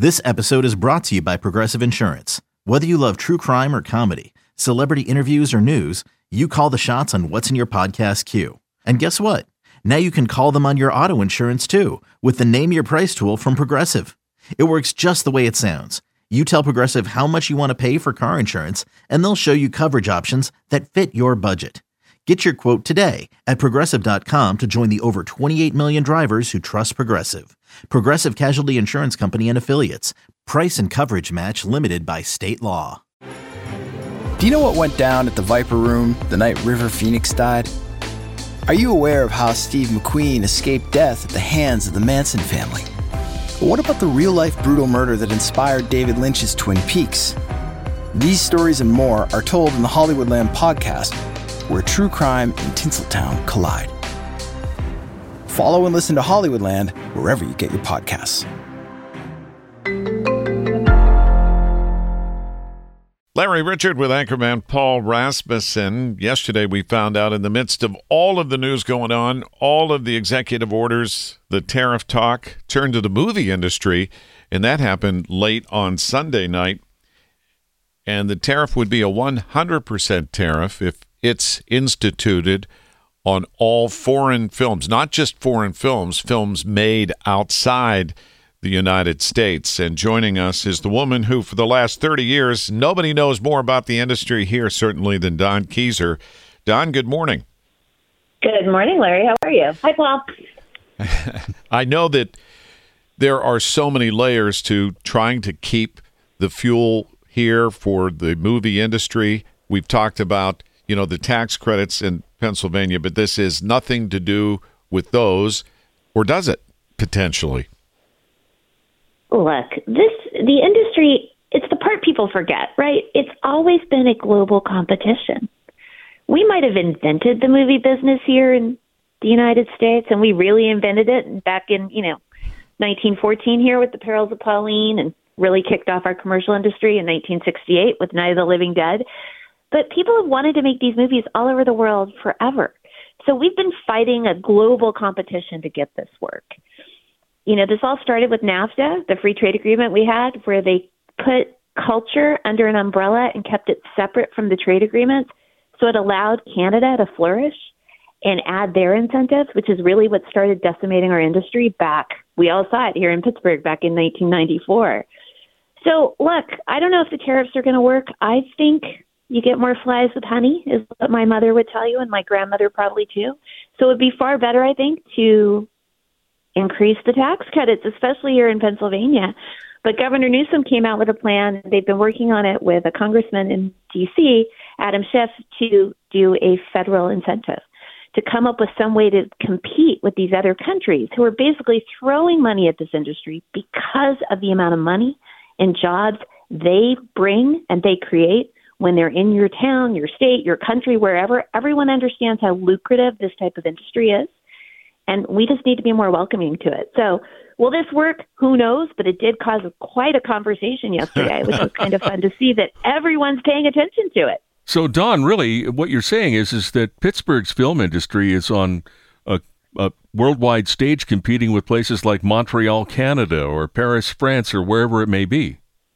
This episode is brought to you by Progressive Insurance. Whether you love true crime or comedy, celebrity interviews or news, you call the shots on what's in your podcast queue. And guess what? Now you can call them on your auto insurance too with the Name Your Price tool from Progressive. It works just the way it sounds. You tell Progressive how much you want to pay for car insurance, and they'll show you coverage options that fit your budget. Get your quote today at Progressive.com to join the over 28 million drivers who trust Progressive. Progressive Casualty Insurance Company and Affiliates. Price and coverage match limited by state law. Do you know what went down at the Viper Room the night River Phoenix died? Are you aware of how Steve McQueen escaped death at the hands of the Manson family? But what about the real-life brutal murder that inspired David Lynch's Twin Peaks? These stories and more are told in the Hollywoodland podcast, where true crime and Tinseltown collide. Follow and listen to Hollywoodland wherever you get your podcasts. Larry Richard with anchorman Paul Rasmussen. Yesterday we found out, in the midst of all of the news going on, all of the executive orders, the tariff talk turned to the movie industry, and that happened late on Sunday night. And the tariff would be a 100% tariff if it's instituted on all foreign films, not just foreign films, films made outside the United States. And joining us is the woman who, for the last 30 years, nobody knows more about the industry here, certainly, than Dawn Keyser. Dawn, good morning. Good morning, Larry. How are you? Hi, Paul. I know that there are so many layers to trying to keep the fuel here for the movie industry. We've talked about, the tax credits in Pennsylvania, but this is nothing to do with those, or does it, potentially? Look, the industry, it's the part people forget, right? It's always been a global competition. We might have invented the movie business here in the United States, and we really invented it back in, 1914 here with The Perils of Pauline, and really kicked off our commercial industry in 1968 with Night of the Living Dead. But people have wanted to make these movies all over the world forever. So we've been fighting a global competition to get this work. This all started with NAFTA, the free trade agreement we had, where they put culture under an umbrella and kept it separate from the trade agreements. So it allowed Canada to flourish and add their incentives, which is really what started decimating our industry back. We all saw it here in Pittsburgh back in 1994. So, look, I don't know if the tariffs are going to work. I think you get more flies with honey, is what my mother would tell you, and my grandmother probably too. So it would be far better, I think, to increase the tax credits, especially here in Pennsylvania. But Governor Newsom came out with a plan. They've been working on it with a congressman in D.C., Adam Schiff, to do a federal incentive, to come up with some way to compete with these other countries who are basically throwing money at this industry because of the amount of money and jobs they bring and they create when they're in your town, your state, your country, wherever. Everyone understands how lucrative this type of industry is, and we just need to be more welcoming to it. So will this work? Who knows? But it did cause quite a conversation yesterday, which was kind of fun to see that everyone's paying attention to it. So, Dawn, really, what you're saying is that Pittsburgh's film industry is on a worldwide stage competing with places like Montreal, Canada, or Paris, France, or wherever it may be.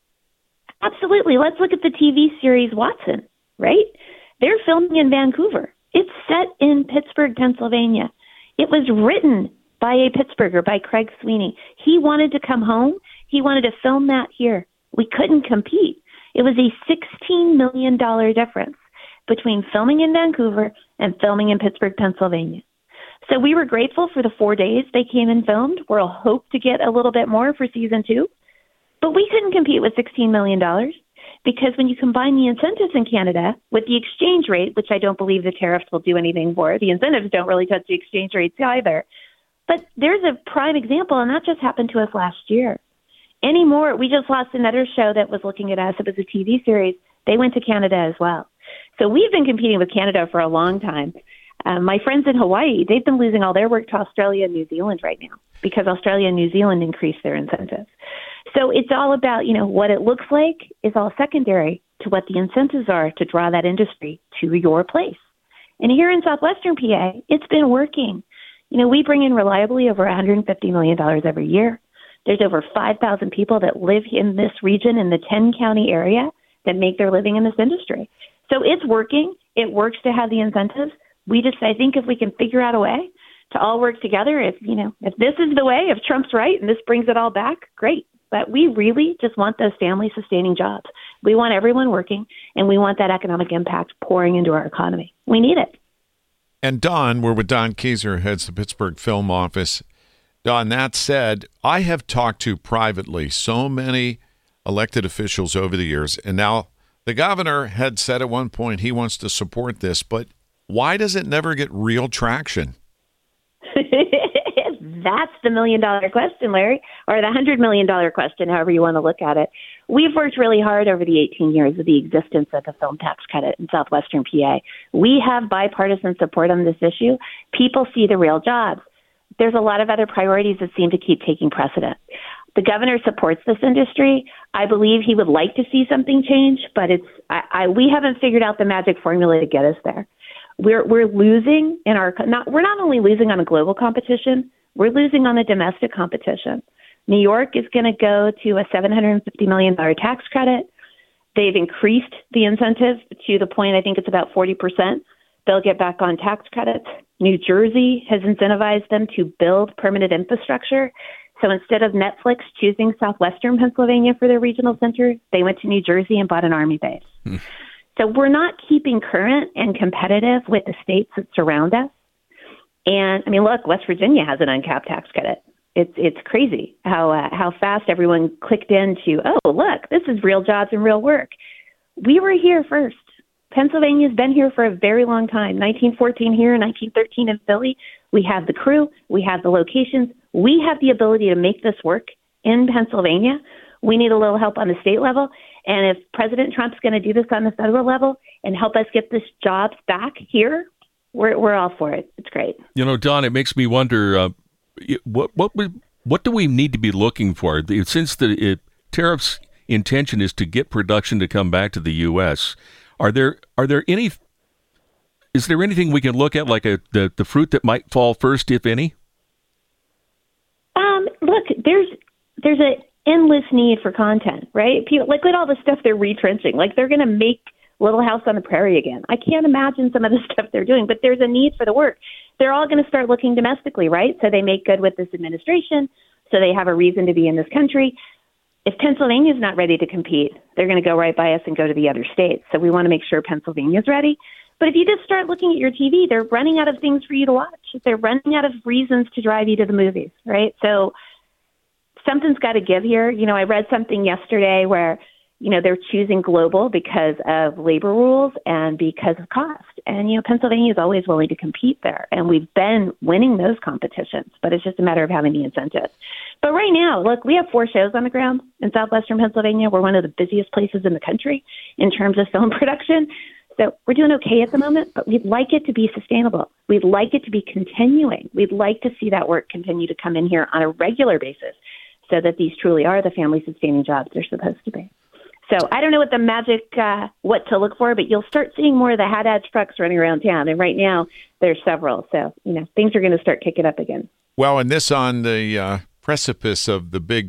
Absolutely. Let's look at the TV series Watson, right? They're filming in Vancouver. It's set in Pittsburgh, Pennsylvania. It was written by a Pittsburgher, by Craig Sweeney. He wanted to come home. He wanted to film that here. We couldn't compete. It was a $16 million difference between filming in Vancouver and filming in Pittsburgh, Pennsylvania. So we were grateful for the 4 days they came and filmed. We'll hope to get a little bit more for season 2. But we couldn't compete with $16 million because when you combine the incentives in Canada with the exchange rate, which I don't believe the tariffs will do anything for, the incentives don't really touch the exchange rates either. But there's a prime example, and that just happened to us last year. Anymore, we just lost another show that was looking at us. It was a TV series. They went to Canada as well. So we've been competing with Canada for a long time. My friends in Hawaii, they've been losing all their work to Australia and New Zealand right now because Australia and New Zealand increased their incentives. So it's all about, what it looks like is all secondary to what the incentives are to draw that industry to your place. And here in Southwestern PA, it's been working. We bring in reliably over $150 million every year. There's over 5,000 people that live in this region in the 10-county area that make their living in this industry. So it's working. It works to have the incentives. I think if we can figure out a way to all work together, if this is the way, if Trump's right and this brings it all back, great. But we really just want those family-sustaining jobs. We want everyone working, and we want that economic impact pouring into our economy. We need it. And Don, we're with Don Keyser, heads the Pittsburgh Film Office. Don, that said, I have talked to privately so many elected officials over the years, and now the governor had said at one point he wants to support this, but why does it never get real traction? That's the $1 million question, Larry, or the $100 million question, however you want to look at it. We've worked really hard over the 18 years of the existence of the film tax credit in southwestern PA. We have bipartisan support on this issue. People see the real jobs. There's a lot of other priorities that seem to keep taking precedent. The governor supports this industry. I believe he would like to see something change, but we haven't figured out the magic formula to get us there. We're losing we're not only losing on a global competition, we're losing on the domestic competition. New York is going to go to a $750 million tax credit. They've increased the incentive to the point, I think it's about 40%. They'll get back on tax credits. New Jersey has incentivized them to build permanent infrastructure. So instead of Netflix choosing southwestern Pennsylvania for their regional center, they went to New Jersey and bought an Army base. So we're not keeping current and competitive with the states that surround us. And I mean, look, West Virginia has an uncapped tax credit. It's crazy how fast everyone clicked into, oh, look, this is real jobs and real work. We were here first. Pennsylvania's been here for a very long time. 1914 here, 1913 in Philly. We have the crew. We have the locations. We have the ability to make this work in Pennsylvania. We need a little help on the state level. And if President Trump's going to do this on the federal level and help us get this jobs back here, we're all for it. It's great. Don, it makes me wonder, what do we need to be looking for? Since the tariffs' intention is to get production to come back to the U.S., is there anything we can look at, like the fruit that might fall first, if any? Look, there's an endless need for content, right? People, look at all the stuff they're retrenching. Like, they're going to make Little House on the Prairie again. I can't imagine some of the stuff they're doing, but there's a need for the work. They're all going to start looking domestically, right? So they make good with this administration, so they have a reason to be in this country. If Pennsylvania's not ready to compete, they're going to go right by us and go to the other states. So we want to make sure Pennsylvania's ready. But if you just start looking at your TV, they're running out of things for you to watch. They're running out of reasons to drive you to the movies, right? So something's got to give here. I read something yesterday where, they're choosing global because of labor rules and because of cost. And, Pennsylvania is always willing to compete there. And we've been winning those competitions, but it's just a matter of having the incentives. But right now, look, we have 4 shows on the ground in southwestern Pennsylvania. We're one of the busiest places in the country in terms of film production. So we're doing okay at the moment, but we'd like it to be sustainable. We'd like it to be continuing. We'd like to see that work continue to come in here on a regular basis so that these truly are the family-sustaining jobs they're supposed to be. So I don't know what the magic, what to look for, but you'll start seeing more of the Haddad trucks running around town. And right now there's several. So, things are going to start kicking up again. Well, and this on the precipice of the big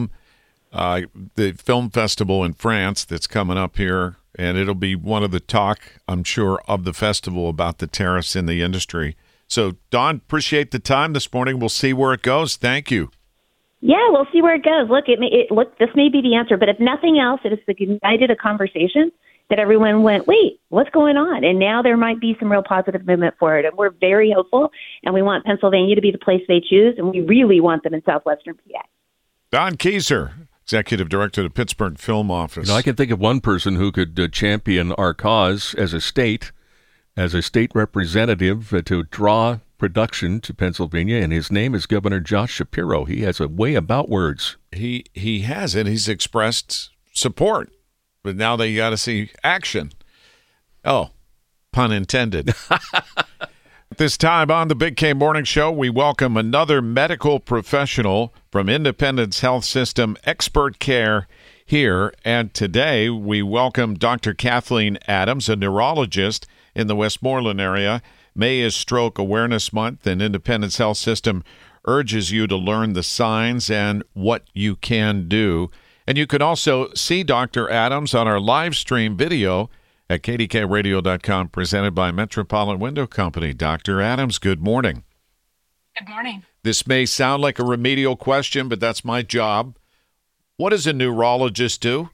the film festival in France that's coming up here. And it'll be one of the talk, I'm sure, of the festival about the tariffs in the industry. So, Don, appreciate the time this morning. We'll see where it goes. Thank you. Yeah, we'll see where it goes. Look, this may be the answer, but if nothing else, it has ignited a conversation that everyone went, wait, what's going on? And now there might be some real positive movement for it. And we're very hopeful, and we want Pennsylvania to be the place they choose, and we really want them in southwestern PA. Don Keyser, Executive Director of the Pittsburgh Film Office. I can think of one person who could champion our cause as a state representative to draw production to Pennsylvania, and his name is Governor Josh Shapiro. He has a way about words. He has it. He's expressed support, but now they got to see action. Oh, pun intended. At this time on the Big K Morning Show, we welcome another medical professional from Independence Health System Expert Care here, and today we welcome Dr. Kathleen Adams, a neurologist in the Westmoreland area. May is Stroke Awareness Month, and Independence Health System urges you to learn the signs and what you can do. And you can also see Dr. Adams on our live stream video at kdkradio.com, presented by Metropolitan Window Company. Dr. Adams, good morning. Good morning. This may sound like a remedial question, but that's my job. What does a neurologist do?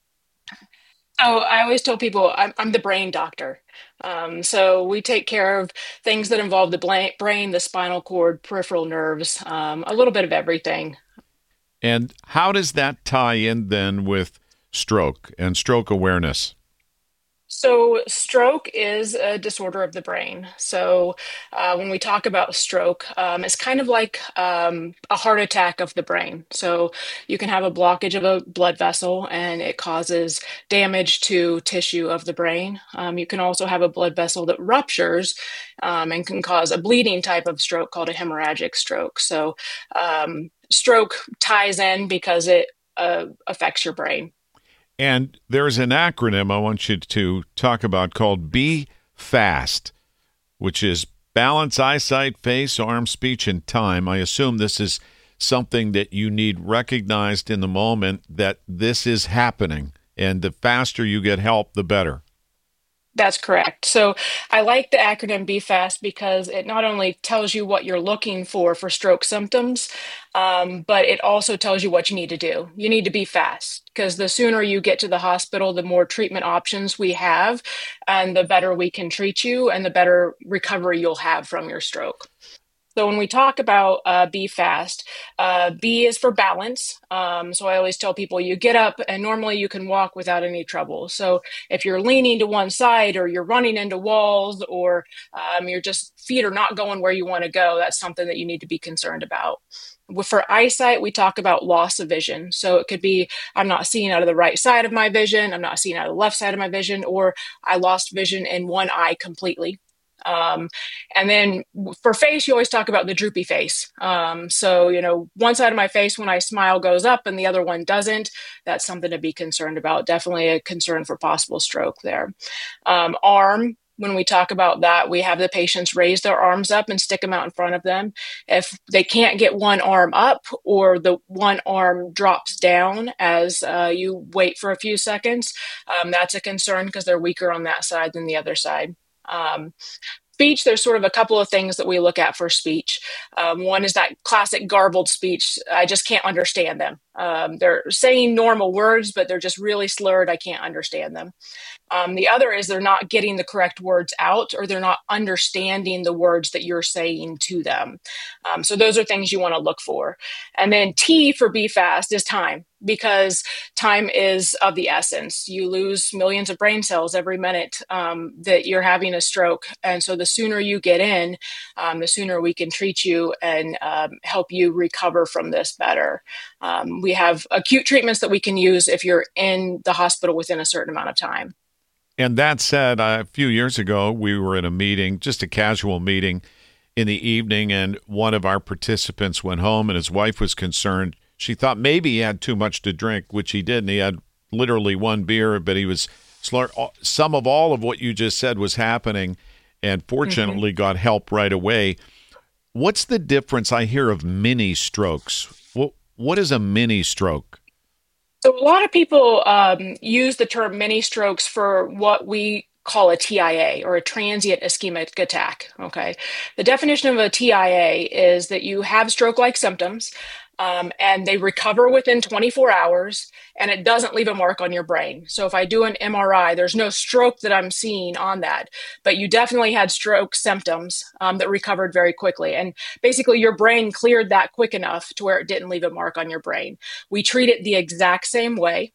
So I always tell people I'm the brain doctor. So we take care of things that involve the brain, the spinal cord, peripheral nerves, a little bit of everything. And how does that tie in then with stroke and stroke awareness? So stroke is a disorder of the brain. So when we talk about stroke, it's kind of like a heart attack of the brain. So you can have a blockage of a blood vessel and it causes damage to tissue of the brain. You can also have a blood vessel that ruptures and can cause a bleeding type of stroke called a hemorrhagic stroke. So stroke ties in because it affects your brain. And there's an acronym I want you to talk about called BFAST, which is balance, eyesight, face, arm, speech, and time. I assume this is something that you need recognized in the moment that this is happening. And the faster you get help, the better. That's correct. So I like the acronym BFAST because it not only tells you what you're looking for stroke symptoms, but it also tells you what you need to do. You need to be fast because the sooner you get to the hospital, the more treatment options we have, and the better we can treat you and the better recovery you'll have from your stroke. So when we talk about be fast, B is for balance. So I always tell people you get up and normally you can walk without any trouble. So if you're leaning to one side or you're running into walls or your just feet are not going where you want to go, that's something that you need to be concerned about. For eyesight, we talk about loss of vision. So it could be I'm not seeing out of the right side of my vision, I'm not seeing out of the left side of my vision, or I lost vision in one eye completely. And then for face, you always talk about the droopy face. So, one side of my face when I smile goes up and the other one doesn't. That's something to be concerned about. Definitely a concern for possible stroke there. Arm. When we talk about that, we have the patients raise their arms up and stick them out in front of them. If they can't get one arm up or the one arm drops down as you wait for a few seconds, that's a concern because they're weaker on that side than the other side. Speech, there's sort of a couple of things that we look at for speech. One is that classic garbled speech. I just can't understand them. They're saying normal words, but they're just really slurred. I can't understand them. The other is they're not getting the correct words out or they're not understanding the words that you're saying to them. So those are things you want to look for. And then T for be fast is time, because time is of the essence. You lose millions of brain cells every minute that you're having a stroke. And so the sooner you get in, the sooner we can treat you and help you recover from this better. We have acute treatments that we can use if you're in the hospital within a certain amount of time. And that said, a few years ago, we were in a meeting, just a casual meeting in the evening, and one of our participants went home and his wife was concerned. She thought maybe he had too much to drink, which he didn't. He had literally one beer, but he was some of all of what you just said was happening, and fortunately got help right away. What's the difference? I hear of mini strokes. What is a mini stroke? So a lot of people use the term mini strokes for what we call a TIA, or a transient ischemic attack. Okay. The definition of a TIA is that you have stroke-like symptoms and they recover within 24 hours and it doesn't leave a mark on your brain. So if I do an MRI, there's no stroke that I'm seeing on that, but you definitely had stroke symptoms that recovered very quickly. And basically your brain cleared that quick enough to where it didn't leave a mark on your brain. We treat it the exact same way.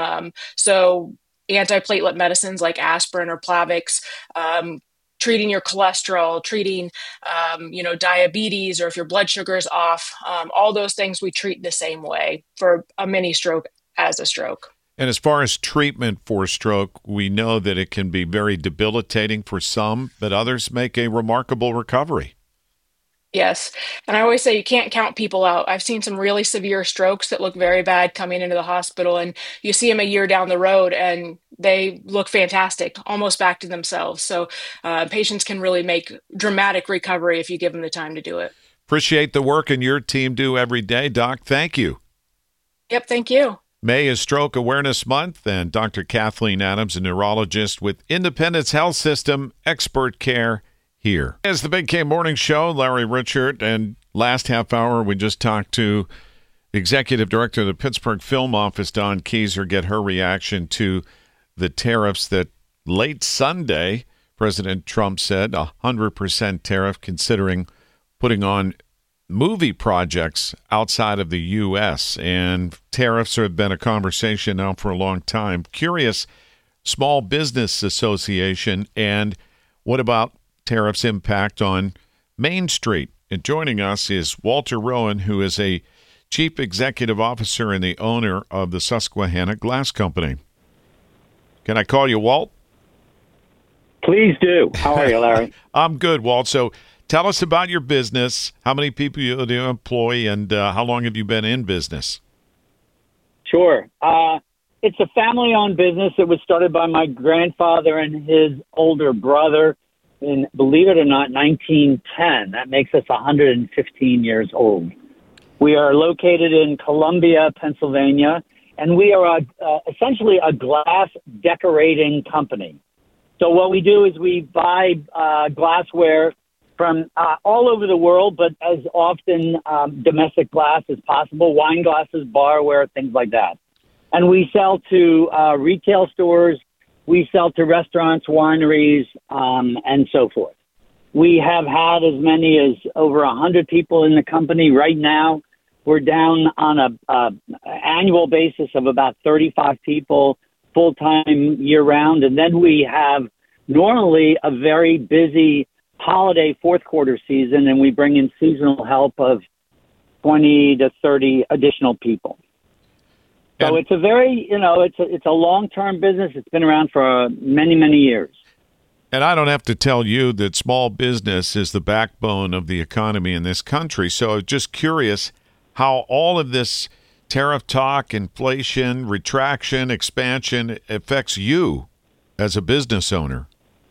So antiplatelet medicines like aspirin or Plavix, treating your cholesterol, treating, diabetes, or if your blood sugar is off, all those things we treat the same way for a mini stroke as a stroke. And as far as treatment for stroke, we know that it can be very debilitating for some, but others make a remarkable recovery. Yes. And I always say you can't count people out. I've seen some really severe strokes that look very bad coming into the hospital, and you see them a year down the road and they look fantastic, almost back to themselves. So patients can really make dramatic recovery if you give them the time to do it. Appreciate the work and your team do every day. Doc, thank you. Yep, thank you. May is Stroke Awareness Month, and Dr. Kathleen Adams, a neurologist with Independence Health System Expert Care here. As the Big K Morning Show, Larry Richert, and last half hour we just talked to the Executive Director of the Pittsburgh Film Office, Dawn Keyser, get her reaction to the tariffs that late Sunday, President Trump said 100% tariff, considering putting on movie projects outside of the U.S. And tariffs have been a conversation now for a long time. Curious, Small Business Association, and what about tariffs' impact on Main Street? And joining us is Walter Rowan, who is a Chief Executive Officer and the owner of the Susquehanna Glass Company. Can I call you Walt? Please do. How are you, Larry? I'm good, Walt. So tell us about your business, how many people you employ, and how long have you been in business? Sure. It's a family-owned business. It was started by my grandfather and his older brother in, believe it or not, 1910. That makes us 115 years old. We are located in Columbia, Pennsylvania, and we are essentially a glass decorating company. So what we do is we buy glassware from all over the world, but as often domestic glass as possible, wine glasses, barware, things like that. And we sell to retail stores, we sell to restaurants, wineries, and so forth. We have had as many as over 100 people in the company. Right now, we're down on a annual basis of about 35 people, full-time year-round. And then we have normally a very busy holiday fourth quarter season, and we bring in seasonal help of 20 to 30 additional people. So it's a very, it's a long-term business. It's been around for many, many years. And I don't have to tell you that small business is the backbone of the economy in this country. So just curious how all of this tariff talk, inflation, retraction, expansion affects you as a business owner.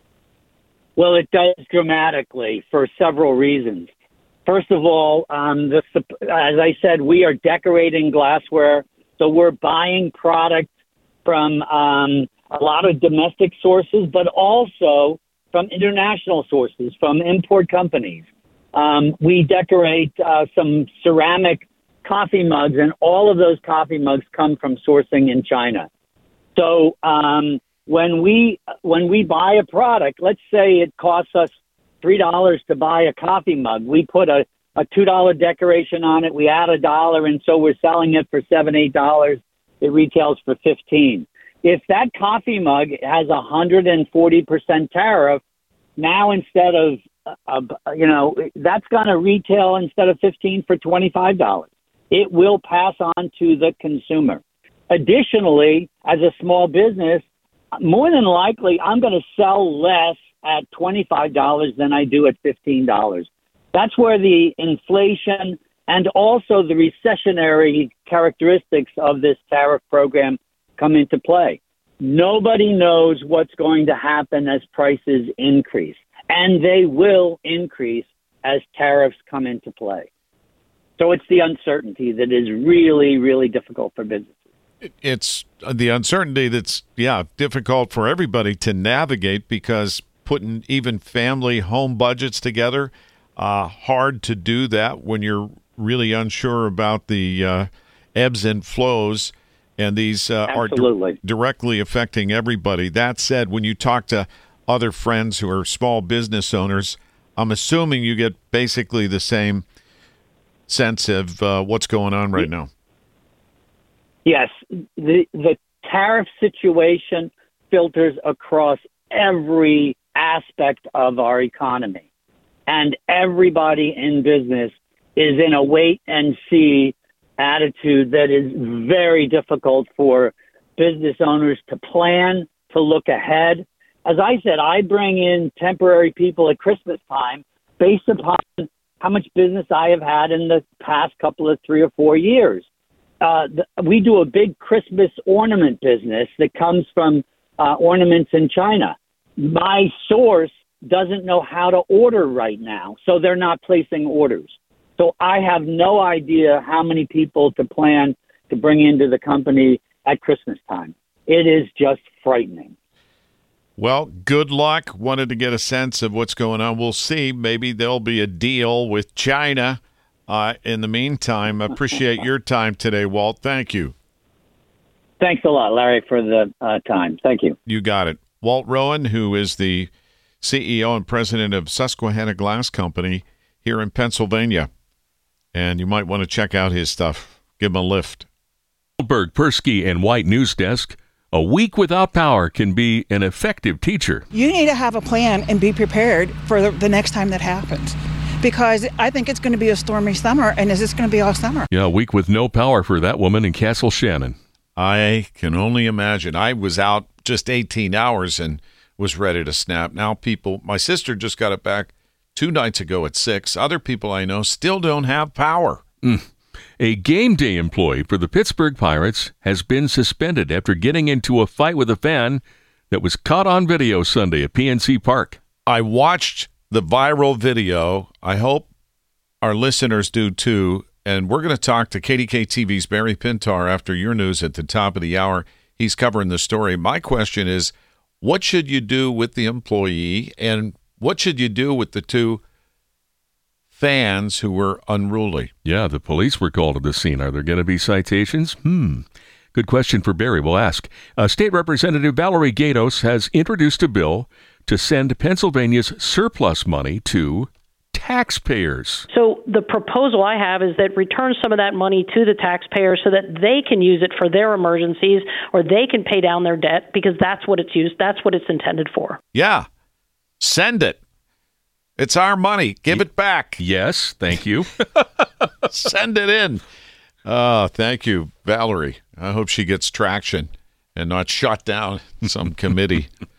Well, it does dramatically for several reasons. First of all, as I said, we are decorating glassware, so we're buying product from a lot of domestic sources, but also from international sources, from import companies. We decorate some ceramic coffee mugs, and all of those coffee mugs come from sourcing in China. So when we buy a product, let's say it costs us $3 to buy a coffee mug. We put a $2 decoration on it. We add $1, and so we're selling it for $7, $8. It retails for $15. If that coffee mug has 140% tariff, now instead of that's going to retail instead of $15 for $25. It will pass on to the consumer. Additionally, as a small business, more than likely, I'm going to sell less at $25 than I do at $15. That's where the inflation and also the recessionary characteristics of this tariff program come into play. Nobody knows what's going to happen as prices increase, and they will increase as tariffs come into play. So it's the uncertainty that is really, really difficult for businesses. It's the uncertainty that's, difficult for everybody to navigate, because putting even family home budgets together, hard to do that when you're really unsure about the ebbs and flows, and these are directly affecting everybody. That said, when you talk to other friends who are small business owners, I'm assuming you get basically the same sense of what's going on right now. Yes, the tariff situation filters across every aspect of our economy, and everybody in business is in a wait-and-see attitude that is very difficult for business owners to plan, to look ahead. As I said, I bring in temporary people at Christmas time based upon how much business I have had in the past couple of 3 or 4 years. We do a big Christmas ornament business that comes from ornaments in China. My source doesn't know how to order right now, so they're not placing orders. So I have no idea how many people to plan to bring into the company at Christmas time. It is just frightening. Well, good luck. Wanted to get a sense of what's going on. We'll see. Maybe there'll be a deal with China. In the meantime, appreciate your time today, Walt. Thank you. Thanks a lot, Larry, for the time. Thank you. You got it. Walt Rowan, who is the CEO and president of Susquehanna Glass Company here in Pennsylvania. And you might want to check out his stuff. Give him a lift. Goldberg, Persky, and White News Desk. A week without power can be an effective teacher. You need to have a plan and be prepared for the next time that happens. Because I think it's going to be a stormy summer, and is this going to be all summer? Yeah, a week with no power for that woman in Castle Shannon. I can only imagine. I was out just 18 hours and was ready to snap. Now my sister just got it back 2 nights ago at 6. Other people I know still don't have power. A game day employee for the Pittsburgh Pirates has been suspended after getting into a fight with a fan that was caught on video Sunday at PNC Park. I watched the viral video. I hope our listeners do too. And we're going to talk to KDK TV's Barry Pintar after your news at the top of the hour. He's covering the story. My question is, what should you do with the employee, and what should you do with the 2 fans who were unruly? Yeah, the police were called to the scene. Are there going to be citations? Good question for Barry. We'll ask. State Representative Valerie Gatos has introduced a bill to send Pennsylvania's surplus money to taxpayers. So the proposal I have is that return some of that money to the taxpayers so that they can use it for their emergencies, or they can pay down their debt, because that's what it's used. That's what it's intended for. Yeah. Send it. It's our money. Give it back. Yes, thank you. Send it in. Thank you, Valerie. I hope she gets traction and not shut down some committee.